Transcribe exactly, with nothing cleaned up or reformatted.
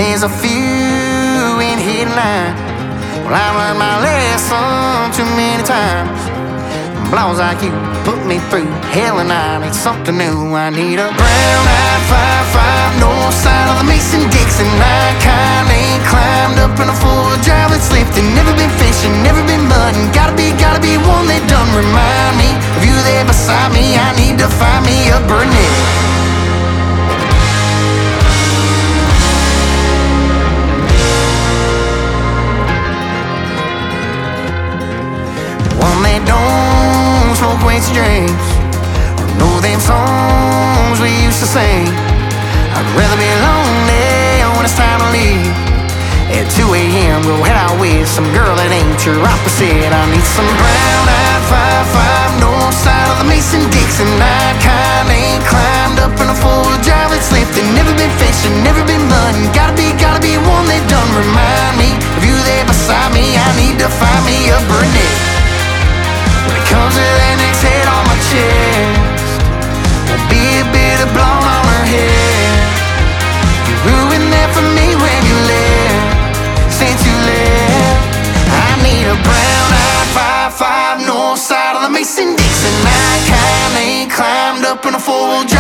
There's a few in here tonight. Well, I learned my lesson too many times. Blows like you put me through hell, and I need something new. I need a brown-eyed five five, north side of the Mason-Dixon. I kinda ain't climbed up in a four-wheel drive that's lifting. Never been fishing, never been mudding. Gotta be, gotta be one that done remind me of you there beside me. I need to find me a Burnett. One that don't smoke wasted dreams, or know them songs we used to sing. I'd rather be lonely when it's time to leave. At two A M go head out with some girl that ain't your opposite. I need some brown-eyed five five, north side of the Mason-Dixon. I kinda ain't climbed up in a four-wheel drive that's lifting. Never been fishing, never been mudding. Gotta be, gotta be one that done remind me of you there beside me. I need to find me a Burnett. When it comes to that next head on my chest, there'll be a bit of blonde on her head. You ruined that for me when you left, since you left. I need a brown-eyed five five, north side of the Mason-Dixon. I kinda ain't climbed up in a four-wheel